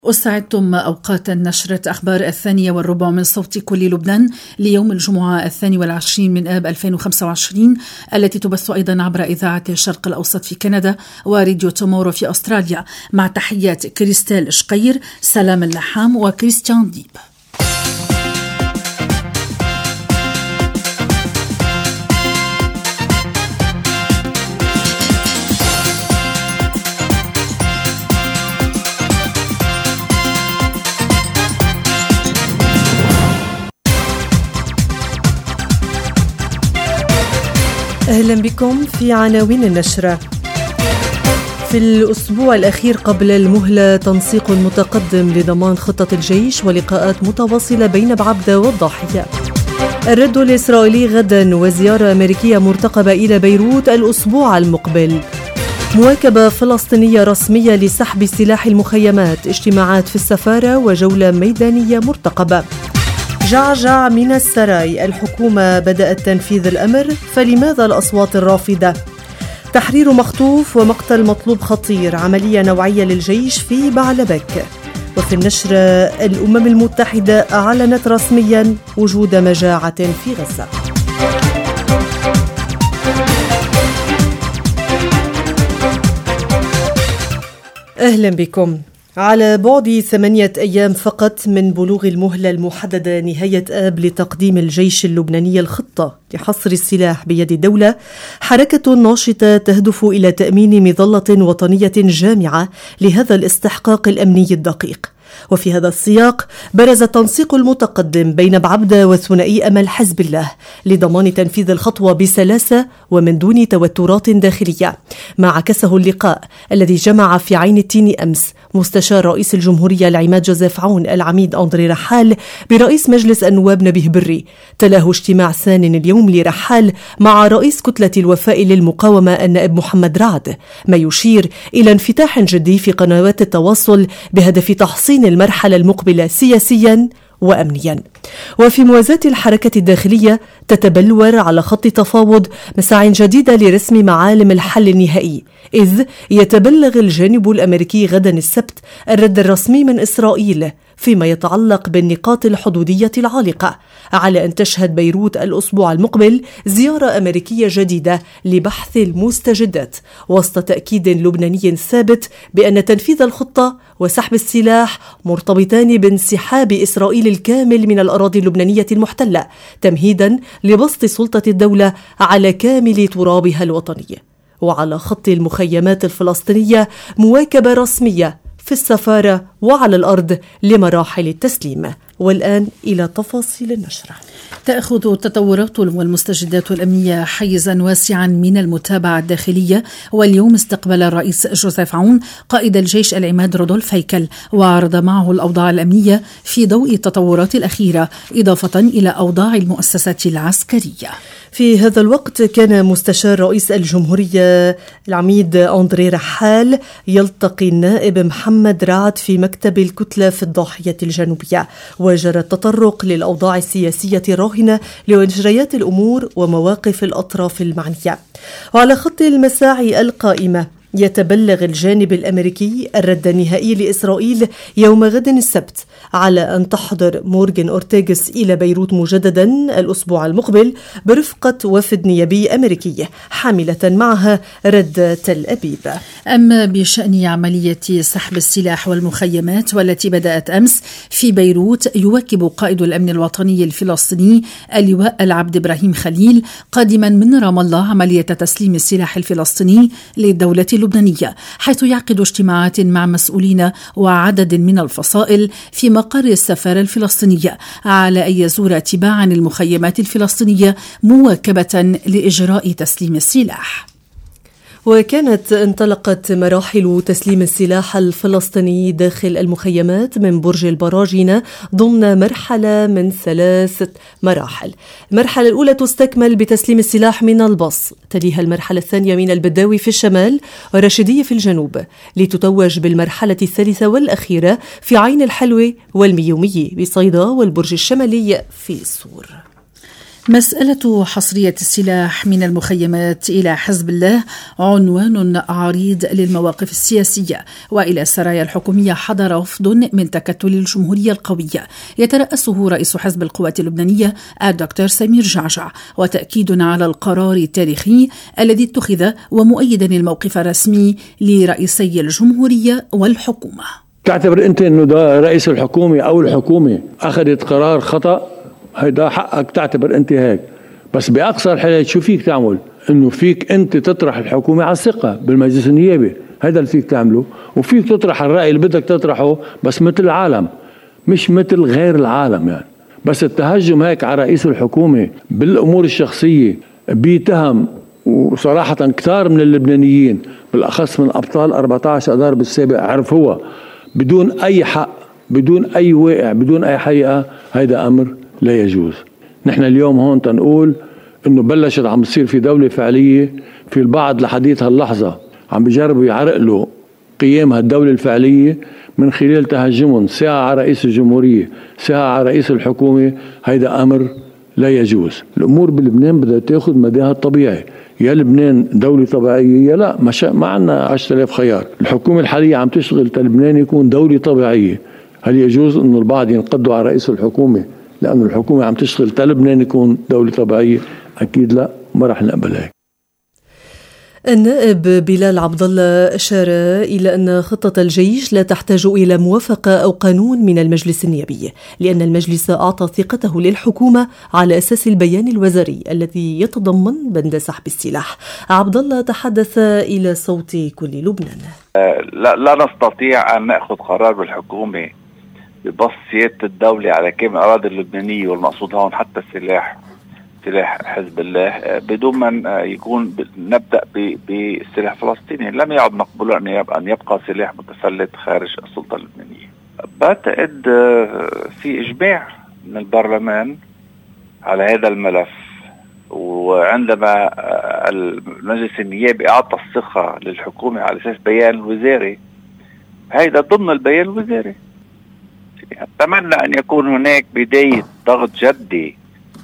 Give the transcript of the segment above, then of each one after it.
أسعدتم أوقات نشرة أخبار 2:15 من صوت كل لبنان ليوم الجمعة 22 من آب 2025 التي تبث أيضا عبر إذاعة الشرق الأوسط في كندا وراديو تومورو في أستراليا، مع تحيات كريستال شقير، سلام اللحام وكريستيان ديب. أهلا بكم في عناوين النشرة. في الأسبوع الأخير قبل المهلة تنسيق متقدم لضمان خطة الجيش ولقاءات متواصلة بين بعبدة والضاحية. الرد الإسرائيلي غدا وزيارة أمريكية مرتقبة إلى بيروت الأسبوع المقبل. مواكبة فلسطينية رسمية لسحب سلاح المخيمات، اجتماعات في السفارة وجولة ميدانية مرتقبة. جعجع من السراي، الحكومة بدأت تنفيذ الأمر، فلماذا الأصوات الرافضة؟ تحرير مخطوف ومقتل مطلوب خطير، عملية نوعية للجيش في بعلبك. وفي النشر الأمم المتحدة أعلنت رسميا وجود مجاعة في غزة. أهلا بكم. على بعد 8 أيام فقط من بلوغ المهلة المحددة نهاية آب لتقديم الجيش اللبناني الخطة لحصر السلاح بيد الدولة، حركة ناشطة تهدف إلى تأمين مظلة وطنية جامعة لهذا الاستحقاق الأمني الدقيق. وفي هذا السياق برز التنسيق المتقدم بين بعبدة وثنائي أمل حزب الله لضمان تنفيذ الخطوة بسلاسة ومن دون توترات داخلية، ما عكسه اللقاء الذي جمع في عين التين أمس مستشار رئيس الجمهورية العماد جوزيف عون العميد أندري رحال برئيس مجلس النواب نبيه بري. تلاه اجتماع ثان اليوم لرحال مع رئيس كتلة الوفاء للمقاومة النائب محمد رعد، ما يشير إلى انفتاح جدي في قنوات التواصل بهدف تحصين المرحلة المقبلة سياسيا وأمنيا. وفي موازاة الحركة الداخلية تتبلور على خط تفاوض مساع جديدة لرسم معالم الحل النهائي، إذ يتبلغ الجانب الأمريكي غدا السبت الرد الرسمي من إسرائيل فيما يتعلق بالنقاط الحدودية العالقة، على أن تشهد بيروت الأسبوع المقبل زيارة أمريكية جديدة لبحث المستجدات، وسط تأكيد لبناني ثابت بأن تنفيذ الخطة وسحب السلاح مرتبطان بانسحاب إسرائيل الكامل من الأراضي اللبنانية المحتلة، تمهيدا لبسط سلطة الدولة على كامل ترابها الوطني. وعلى خط المخيمات الفلسطينية مواكبة رسمية في السفارة وعلى الأرض لمراحل التسليم. والآن إلى تفاصيل النشرة. تأخذ التطورات والمستجدات الأمنية حيزا واسعا من المتابعة الداخلية، واليوم استقبل الرئيس جوزيف عون قائد الجيش العماد رودولف هيكل وعرض معه الأوضاع الأمنية في ضوء التطورات الأخيرة، إضافة إلى أوضاع المؤسسات العسكرية. في هذا الوقت كان مستشار رئيس الجمهورية العميد أندري رحال يلتقي النائب محمد رعد في مكتب الكتلة في الضاحية الجنوبية، وجرى التطرق للأوضاع السياسية الراهنة لمجريات الأمور ومواقف الأطراف المعنية. وعلى خط المساعي القائمة يتبلغ الجانب الأمريكي الرد النهائي لإسرائيل يوم غد السبت على أن تحضر مورغان أورتيغس إلى بيروت مجددا الأسبوع المقبل برفقة وفد نيابي أمريكي حاملة معها رد تل أبيب. أما بشأن عملية سحب السلاح والمخيمات والتي بدأت أمس في بيروت، يواكب قائد الأمن الوطني الفلسطيني اللواء العبد إبراهيم خليل قادما من رام الله عملية تسليم السلاح الفلسطيني للدولة اللبنانية، حيث يعقد اجتماعات مع مسؤولين وعدد من الفصائل في مقر السفارة الفلسطينية على أن يزور تباعا المخيمات الفلسطينية مواكبة لإجراء تسليم السلاح. وكانت انطلقت مراحل تسليم السلاح الفلسطيني داخل المخيمات من برج البراجينة ضمن مرحلة من 3 مراحل. المرحلة الأولى تستكمل بتسليم السلاح من البص، تليها المرحلة الثانية من البداوي في الشمال والرشيدية في الجنوب، لتتوج بالمرحلة الثالثة والأخيرة في عين الحلوة والميومية بصيدا والبرج الشمالي في السور. مسألة حصرية السلاح من المخيمات إلى حزب الله عنوان عريض للمواقف السياسية وإلى السرايا الحكومية. حضر وفد من تكتل الجمهورية القوية يترأسه رئيس حزب القوات اللبنانية الدكتور سمير جعجع، وتأكيد على القرار التاريخي الذي اتخذ ومؤيدا الموقف الرسمي لرئيسي الجمهورية والحكومة. تعتبر أنت أنه ده رئيس الحكومة أو الحكومة أخذت قرار خطأ، هيدا حقك تعتبر أنت هيك، بس بأقصى الحالات شو فيك تعمل؟ إنه فيك أنت تطرح الحكومة على الثقة بالمجلس النيابي، هيدا اللي فيك تعمله، وفيك تطرح الرأي اللي بدك تطرحه بس مثل العالم مش مثل غير العالم يعني. بس التهجم هيك على رئيس الحكومة بالأمور الشخصية بيتهم، وصراحة كتار من اللبنانيين بالأخص من أبطال 14 أذار بالسابق عرفوها بدون أي حق، بدون أي واقع، بدون أي حقيقة، هيدا أمر لا يجوز. نحن اليوم هون تنقول إنه بلشت عم تصير في دولة فعلية، في البعض لحديث هاللحظة عم بيجربوا يعرقلوا قيام هالدولة الفعلية من خلال تهجمهم ساعة على رئيس الجمهورية ساعة على رئيس الحكومة. هيدا أمر لا يجوز. الأمور بلبنان بدها تاخذ مداها الطبيعي، يا لبنان دولة طبيعية يا لا، ما عنا 10,000 خيار. الحكومة الحالية عم تشتغل لبنان يكون دولة طبيعية. هل يجوز أن البعض ينقضوا على رئيس الحكومة لأن الحكومة عم تشتغل لبنان يكون دولة طبيعية؟ أكيد لا، ما رح نقبل هيك. النائب بلال عبد الله أشار إلى أن خطة الجيش لا تحتاج إلى موافقة أو قانون من المجلس النيابي، لأن المجلس أعطى ثقته للحكومة على أساس البيان الوزاري الذي يتضمن بند سحب السلاح. عبد الله تحدث إلى صوت كل لبنان. لا نستطيع أن نأخذ قرار بالحكومة ببسط سيادة الدولة على كامل الأراضي اللبنانية، والمقصود هون حتى سلاح حزب الله، بدون ما يكون نبدأ بالسلاح الفلسطيني. لم يعد مقبول أن يبقى سلاح متفلت خارج السلطة اللبنانية. بعتقد في إجماع من البرلمان على هذا الملف، وعندما المجلس النيابي أعطى الثقة للحكومة على أساس بيان وزاري، هذا ضمن البيان الوزاري. أتمنى أن يكون هناك بداية ضغط جدي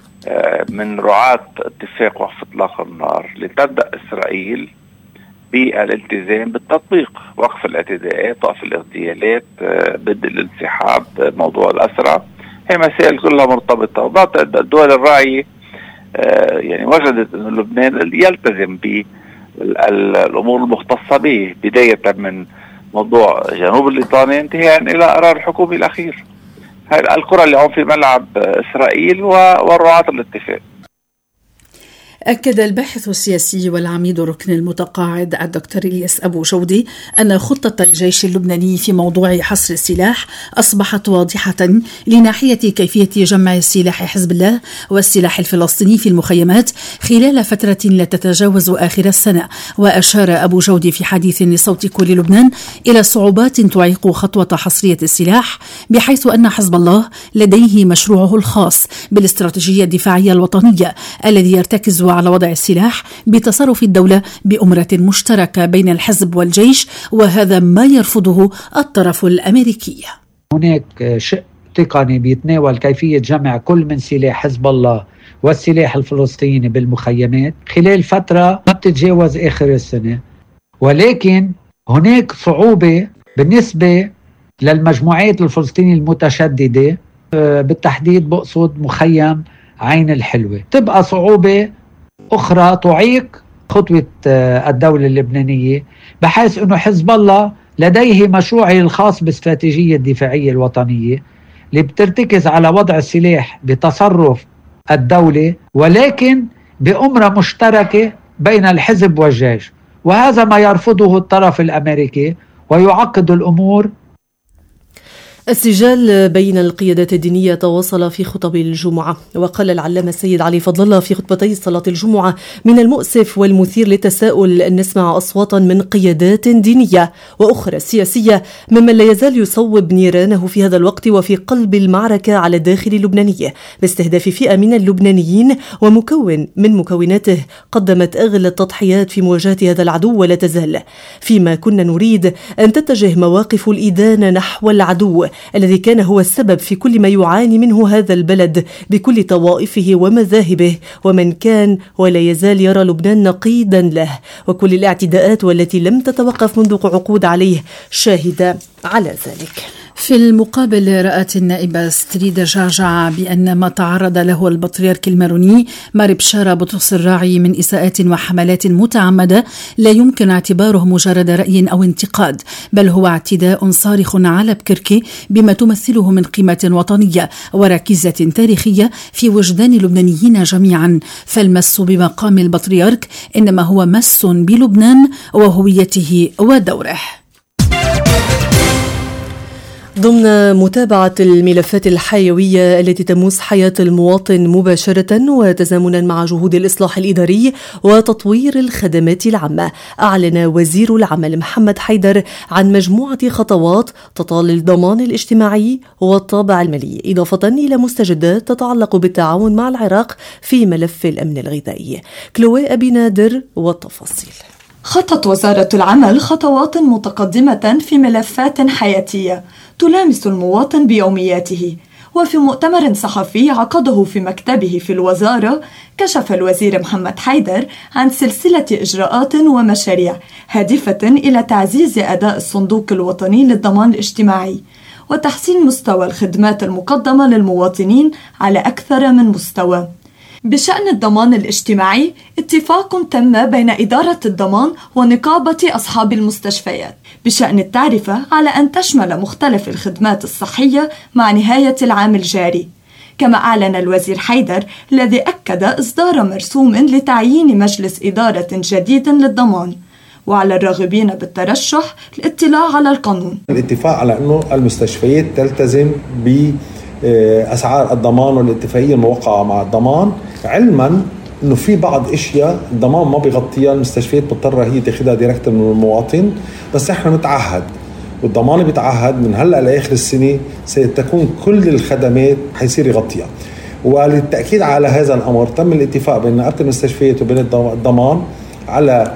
من رعاة اتفاق وقف إطلاق النار لتبدأ إسرائيل بالالتزام بالتطبيق، وقف الاعتداءات، وقف الاغتيالات، بدء الانسحاب، موضوع الأسرى. هي مسائل كلها مرتبطة. وبعد الدول الراعية يعني وجدت أن لبنان يلتزم بالأمور المختصة به، بداية من موضوع جنوب الليطاني انتهاء إلى قرار الحكومي الأخير. الكرة اللي هم في ملعب إسرائيل والرعاة الاتفاق. أكد الباحث السياسي والعميد الركن المتقاعد الدكتور إلياس أبو جودي أن خطة الجيش اللبناني في موضوع حصر السلاح أصبحت واضحة لناحية كيفية جمع سلاح حزب الله والسلاح الفلسطيني في المخيمات خلال فترة لا تتجاوز آخر السنة. وأشار أبو جودي في حديث لصوت كل لبنان إلى صعوبات تعيق خطوة حصرية السلاح، بحيث أن حزب الله لديه مشروعه الخاص بالاستراتيجية الدفاعية الوطنية الذي يرتكز على وضع السلاح بتصرف الدولة بأمرة مشتركة بين الحزب والجيش، وهذا ما يرفضه الطرف الأمريكي. هناك شق تقني بيتناول كيفية جمع كل من سلاح حزب الله والسلاح الفلسطيني بالمخيمات خلال فترة ما بتتجاوز آخر السنة، ولكن هناك صعوبة بالنسبة للمجموعات الفلسطينية المتشددة، بالتحديد بقصد مخيم عين الحلوة. تبقى صعوبة أخرى تعيق خطوة الدولة اللبنانية، بحيث أنه حزب الله لديه مشروعه الخاص باستراتيجية الدفاعية الوطنية اللي بترتكز على وضع السلاح بتصرف الدولة، ولكن بأمرة مشتركة بين الحزب والجيش، وهذا ما يرفضه الطرف الأمريكي ويعقد الأمور. السجال بين القيادات الدينية تواصل في خطب الجمعة، وقال العلامة السيد علي فضل الله في خطبتي صلاة الجمعة: من المؤسف والمثير للتساؤل أن نسمع أصواتا من قيادات دينية وأخرى سياسية ممن لا يزال يصوب نيرانه في هذا الوقت وفي قلب المعركة على الداخل اللبناني باستهداف فئة من اللبنانيين ومكون من مكوناته قدمت أغلى التضحيات في مواجهة هذا العدو ولا تزال. فيما كنا نريد أن تتجه مواقف الإدانة نحو العدو الذي كان هو السبب في كل ما يعاني منه هذا البلد بكل طوائفه ومذاهبه، ومن كان ولا يزال يرى لبنان نقيدا له، وكل الاعتداءات والتي لم تتوقف منذ عقود عليه شاهدة على ذلك. في المقابل رأت النائبة ستريدا جعجع بأن ما تعرض له البطريرك الماروني مار بشارة بطرس الراعي من إساءات وحملات متعمدة لا يمكن اعتباره مجرد رأي أو انتقاد، بل هو اعتداء صارخ على بكركي بما تمثله من قيمة وطنية وركيزة تاريخية في وجدان اللبنانيين جميعا. فالمس بمقام البطريرك إنما هو مس بلبنان وهويته ودوره. ضمن متابعة الملفات الحيوية التي تمس حياة المواطن مباشرة وتزامنا مع جهود الإصلاح الإداري وتطوير الخدمات العامة، أعلن وزير العمل محمد حيدر عن مجموعة خطوات تطال الضمان الاجتماعي والطابع المالي، إضافة إلى مستجدات تتعلق بالتعاون مع العراق في ملف الأمن الغذائي. كلوي أبي نادر والتفاصيل. خطت وزارة العمل خطوات متقدمة في ملفات حياتية تلامس المواطن بيومياته. وفي مؤتمر صحفي عقده في مكتبه في الوزارة، كشف الوزير محمد حيدر عن سلسلة إجراءات ومشاريع هادفة إلى تعزيز أداء الصندوق الوطني للضمان الاجتماعي وتحسين مستوى الخدمات المقدمة للمواطنين على أكثر من مستوى. بشأن الضمان الاجتماعي، اتفاق تم بين إدارة الضمان ونقابة أصحاب المستشفيات بشأن التعرفة على أن تشمل مختلف الخدمات الصحية مع نهاية العام الجاري. كما أعلن الوزير حيدر الذي أكد إصدار مرسوم لتعيين مجلس إدارة جديد للضمان، وعلى الراغبين بالترشح الاطلاع على القانون. الاتفاق على أنه المستشفيات تلتزم بأسعار الضمان والاتفاقية الموقعة مع الضمان، علما أنه في بعض إشياء الضمان ما بيغطيها، المستشفيات بتضطر هي تاخدها ديركت من المواطن، بس إحنا نتعهد والضمان بيتعهد من هلأ لآخر السنة ستكون كل الخدمات حيصير يغطيها. وللتأكيد على هذا الأمر تم الاتفاق بين نقابة المستشفيات وبين الضمان على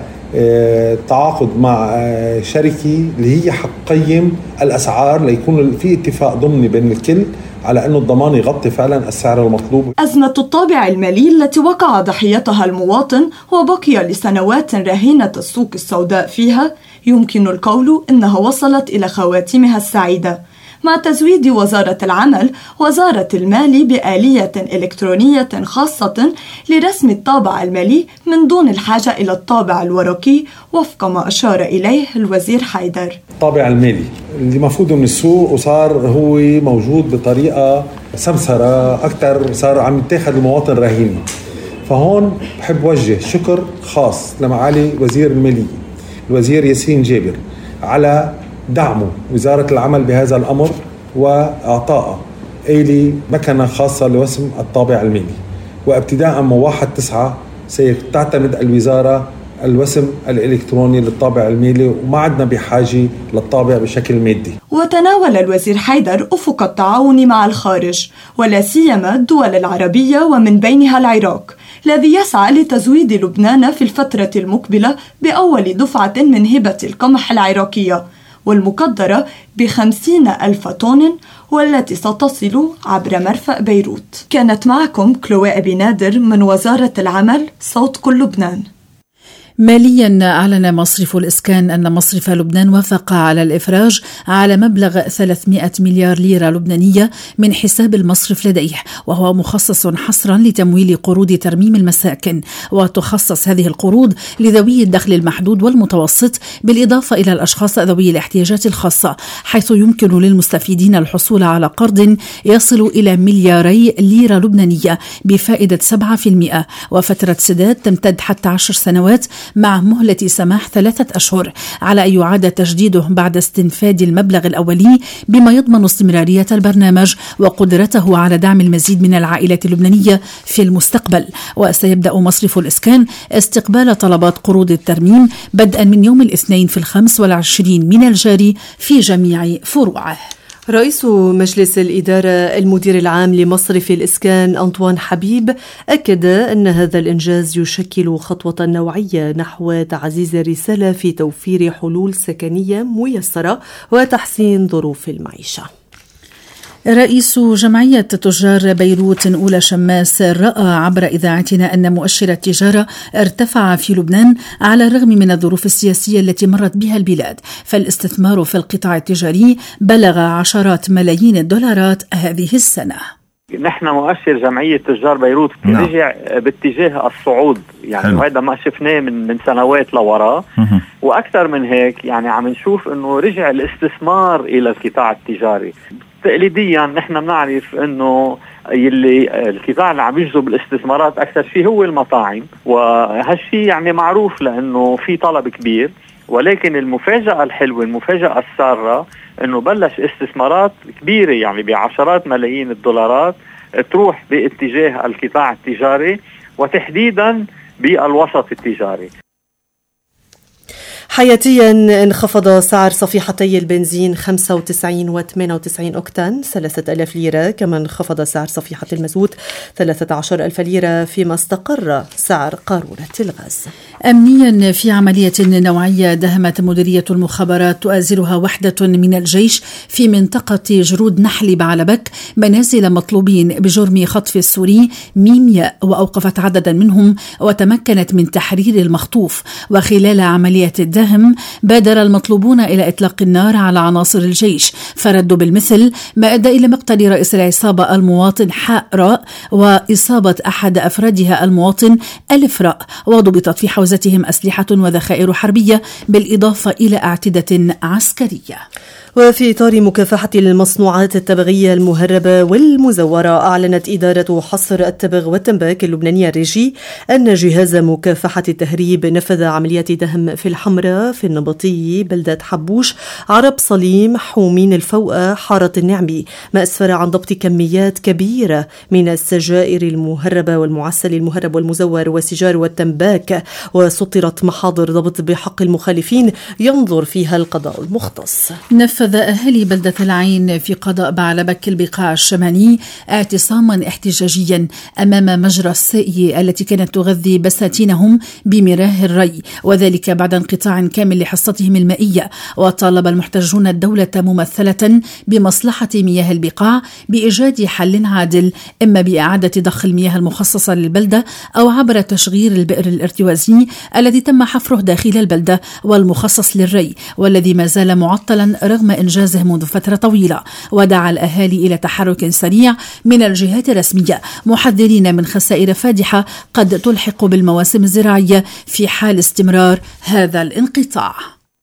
تعاقد مع شركة اللي هي حتقيم الأسعار ليكون في اتفاق ضمني بين الكل على أنه الضمان يغطي فعلا السعر المطلوب. أزمة الطابع المالي التي وقع ضحيتها المواطن وبقي لسنوات رهينة السوق السوداء فيها، يمكن القول إنها وصلت إلى خواتمها السعيدة مع تزويد وزارة العمل وزارة المال بآلية إلكترونية خاصة لرسم الطابع المالي من دون الحاجة إلى الطابع الورقي، وفق ما أشار إليه الوزير حيدر. الطابع المالي اللي مفروض من السوق وصار هو موجود بطريقة سمسرة أكثر، صار عم يتاخذ المواطن رهين. فهون بحب وجه شكر خاص لمعالي وزير المالية الوزير ياسين جابر على دعمه وزارة العمل بهذا الأمر وإعطاء آلية مكنة خاصة لوسم الطابع المالي، وابتداء من 1/9 سيعتمد الوزارة الوسم الإلكتروني للطابع المالي، وما عدنا بحاجة للطابع بشكل مادي. وتناول الوزير حيدر أفق التعاون مع الخارج ولا سيما الدول العربية ومن بينها العراق، الذي يسعى لتزويد لبنان في الفترة المقبلة بأول دفعة من هبة القمح العراقية والمقدرة ب50,000 طن، والتي ستصل عبر مرفأ بيروت. كانت معكم كلوي أبي نادر من وزارة العمل، صوت كل لبنان. ماليا، أعلن مصرف الإسكان أن مصرف لبنان وافق على الإفراج على مبلغ 300 مليار ليرة لبنانية من حساب المصرف لديه، وهو مخصص حصرا لتمويل قروض ترميم المساكن، وتخصص هذه القروض لذوي الدخل المحدود والمتوسط بالإضافة إلى الأشخاص ذوي الاحتياجات الخاصة، حيث يمكن للمستفيدين الحصول على قرض يصل إلى 2 مليار ليرة لبنانية بفائدة 7%، وفترة سداد تمتد حتى 10 سنوات مع مهلة سماح 3 أشهر، على أن يعاد تجديده بعد استنفاد المبلغ الأولي، بما يضمن استمرارية البرنامج وقدرته على دعم المزيد من العائلات اللبنانية في المستقبل. وسيبدأ مصرف الإسكان استقبال طلبات قروض الترميم بدءا من يوم الاثنين في 25 من الجاري في جميع فروعه. رئيس مجلس الإدارة المدير العام لمصرف الإسكان أنطوان حبيب أكد أن هذا الإنجاز يشكل خطوة نوعية نحو تعزيز الرسالة في توفير حلول سكنية ميسرة وتحسين ظروف المعيشة. رئيس جمعية تجار بيروت أولى شماس رأى عبر إذاعتنا أن مؤشر التجارة ارتفع في لبنان على الرغم من الظروف السياسية التي مرت بها البلاد، فالاستثمار في القطاع التجاري بلغ عشرات ملايين الدولارات هذه السنة. نحن مؤشر جمعية تجار بيروت رجع باتجاه الصعود، يعني وهذا ما شفناه من سنوات لوراء. وأكثر من هيك يعني عم نشوف أنه رجع الاستثمار إلى القطاع التجاري. تقليديا نحن بنعرف أنه يلي القطاع اللي عم يجذب الاستثمارات أكثر شيء هو المطاعم، وهالشيء يعني معروف لأنه في طلب كبير. ولكن المفاجأة الحلوة، المفاجأة السارة، أنه بلش استثمارات كبيرة يعني بعشرات ملايين الدولارات تروح باتجاه القطاع التجاري وتحديدا بالوسط التجاري. حياتيا انخفض سعر صفيحتي البنزين 95 و 98 أكتان 3000 ليرة، كما انخفض سعر صفيحة المازوت 13,000 ليرة، فيما استقر سعر قارورة الغاز. أمنيا في عملية نوعية دهمت مديرية المخابرات تؤازرها وحدة من الجيش في منطقة جرود نحل بعلبك منازل مطلوبين بجرم خطف السوري ميمياء، وأوقفت عددا منهم وتمكنت من تحرير المخطوف. وخلال عملية الدهم بادر المطلوبون إلى إطلاق النار على عناصر الجيش، فردوا بالمثل ما أدى إلى مقتل رئيس العصابة المواطن حاء راء وإصابة أحد أفرادها المواطن ألف راء، وضبطت في حوزتهم أسلحة وذخائر حربية بالإضافة إلى أعتدة عسكرية. وفي إطار مكافحة المصنوعات التبغية المهربة والمزورة، أعلنت إدارة حصر التبغ والتنباك اللبنانية الريجي أن جهاز مكافحة التهريب نفذ عملية دهم في الحمراء في النبطي بلدة حبوش عرب صليم حومين الفوقة حارة النعمي، ما أسفر عن ضبط كميات كبيرة من السجائر المهربة والمعسل المهرب والمزور والسجار والتنباك، وسطرت محاضر ضبط بحق المخالفين ينظر فيها القضاء المختص. نفذ أهالي بلدة العين في قضاء بعلبك البقاع الشمالي اعتصاما احتجاجيا أمام مجرى السائية التي كانت تغذي بساتينهم بمياه الري، وذلك بعد انقطاع كامل لحصتهم المائية. وطالب المحتجون الدولة ممثلة بمصلحة مياه البقاع بإيجاد حل عادل، إما بإعادة ضخ المياه المخصصة للبلدة أو عبر تشغير البئر الارتوازي الذي تم حفره داخل البلدة والمخصص للري، والذي ما زال معطلا رغم إنجازه منذ فترة طويلة. ودعا الأهالي إلى تحرك سريع من الجهات الرسمية، محذرين من خسائر فادحة قد تلحق بالمواسم الزراعية في حال استمرار هذا الانقطاع.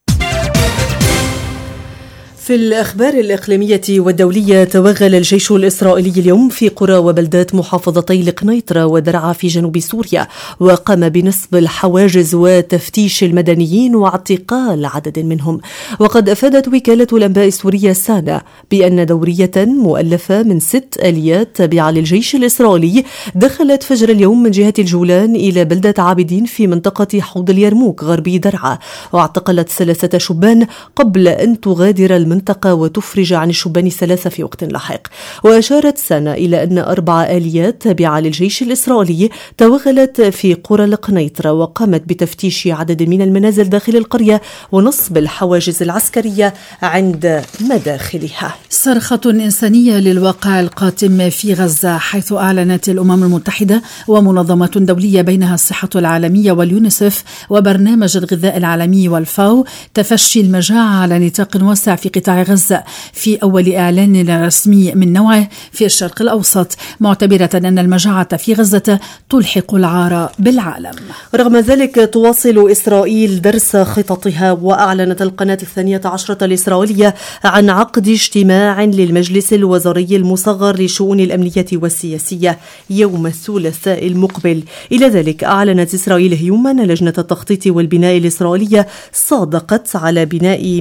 في الأخبار الإقليمية والدولية، توغل الجيش الإسرائيلي اليوم في قرى وبلدات محافظتي القنيطرة ودرعا في جنوب سوريا، وقام بنصب الحواجز وتفتيش المدنيين واعتقال عدد منهم. وقد أفادت وكالة الأنباء السورية سانا بأن دورية مؤلفة من 6 آليات تابعة للجيش الإسرائيلي دخلت فجر اليوم من جهة الجولان إلى بلدة عابدين في منطقة حوض اليرموك غربي درعا، واعتقلت 3 شبان قبل أن تغادر المنطقة وتفرج عن الشبان 3 في وقت لاحق. وأشارت سانا إلى أن 4 آليات تابعة للجيش الإسرائيلي توغلت في قرى القنيطرة وقامت بتفتيش عدد من المنازل داخل القرية ونصب الحواجز العسكرية عند مداخلها. صرخة إنسانية للواقع القاتم في غزة، حيث أعلنت الأمم المتحدة ومنظمات دولية بينها الصحة العالمية واليونيسف وبرنامج الغذاء العالمي والفاو تفشي المجاعة على نطاق واسع في قطاع غزة في أول إعلان رسمي من نوعه في الشرق الأوسط، معتبرة أن المجاعة في غزة تلحق العار بالعالم. رغم ذلك تواصل إسرائيل درس خططها، وأعلنت القناة 12 الإسرائيلية عن عقد اجتماع للمجلس الوزاري المصغر للشؤون الأمنية والسياسية يوم الثلاثاء المقبل. إلى ذلك أعلنت إسرائيل اليوم أن لجنة التخطيط والبناء الإسرائيلية صادقت على بناء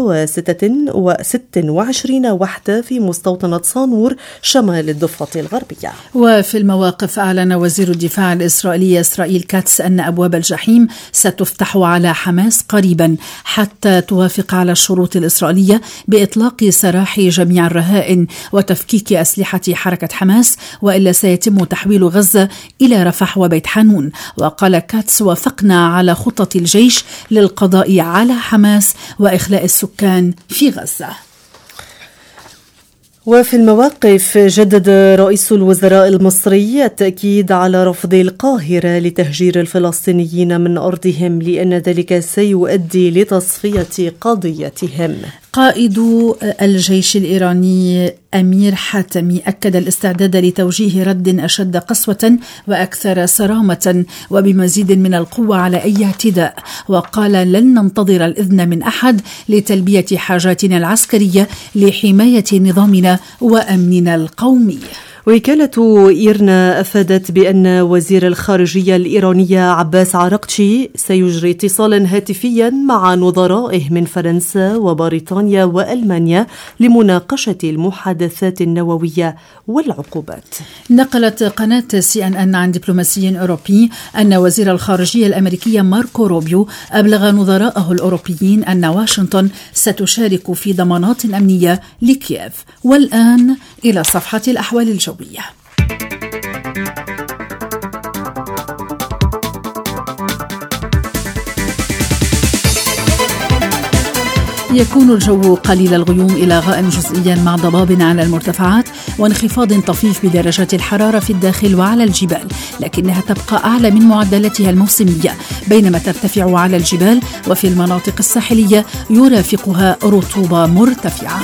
126 وحدة في مستوطنة صانور شمال الضفة الغربية. وفي المواقف، أعلن وزير الدفاع الإسرائيلي إسرائيل كاتس أن أبواب الجحيم ستفتح على حماس قريبا حتى توافق على الشروط الإسرائيلية بإطلاق سراح جميع الرهائن وتفكيك أسلحة حركة حماس، وإلا سيتم تحويل غزة إلى رفح وبيت حانون. وقال كاتس: وافقنا على خطة الجيش للقضاء على حماس وإخلاء السكان في غزة. وفي المواقف جدد رئيس الوزراء المصري التأكيد على رفض القاهرة لتهجير الفلسطينيين من أرضهم لأن ذلك سيؤدي لتصفية قضيتهم. قائد الجيش الإيراني أمير حاتمي أكد الاستعداد لتوجيه رد أشد قسوة وأكثر صرامة وبمزيد من القوة على أي اعتداء، وقال لن ننتظر الإذن من أحد لتلبية حاجاتنا العسكرية لحماية نظامنا وأمننا القومي. وكالة إيرنا أفادت بأن وزير الخارجية الإيرانية عباس عراقتشي سيجري اتصالا هاتفيا مع نظرائه من فرنسا وبريطانيا وألمانيا لمناقشة المحادثات النووية والعقوبات. نقلت قناة CNN عن دبلوماسي أوروبي أن وزير الخارجية الأمريكي ماركو روبيو أبلغ نظرائه الأوروبيين أن واشنطن ستشارك في ضمانات أمنية لكييف. والآن إلى صفحة الأحوال الجوية. يكون الجو قليل الغيوم إلى غائم جزئيا مع ضباب على المرتفعات وانخفاض طفيف بدرجات الحرارة في الداخل وعلى الجبال، لكنها تبقى أعلى من معدلاتها الموسمية، بينما ترتفع على الجبال وفي المناطق الساحلية يرافقها رطوبة مرتفعة.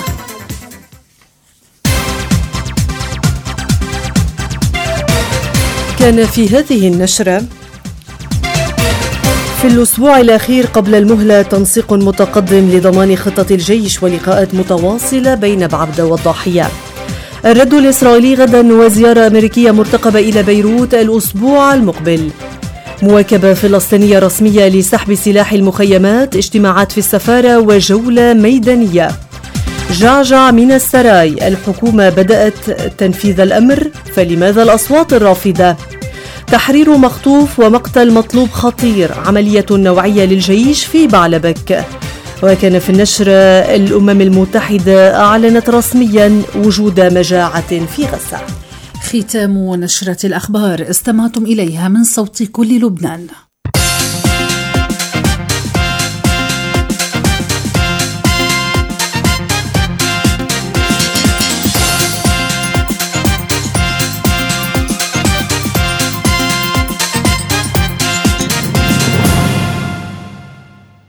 كان في هذه النشرة: في الأسبوع الأخير قبل المهلة تنسيق متقدم لضمان خطة الجيش ولقاءات متواصلة بين بعبدة والضاحية. الرد الإسرائيلي غدا وزيارة أمريكية مرتقبة إلى بيروت الأسبوع المقبل. مواكبة فلسطينية رسمية لسحب سلاح المخيمات، اجتماعات في السفارة وجولة ميدانية. جعجع من السراي: الحكومة بدأت تنفيذ الأمر، فلماذا الأصوات الرافضة؟ تحرير مخطوف ومقتل مطلوب خطير، عملية نوعية للجيش في بعلبك. وكان في النشر: الأمم المتحدة أعلنت رسميا وجود مجاعة في غزة. ختام نشرة الأخبار استمعتم إليها من صوت كل لبنان.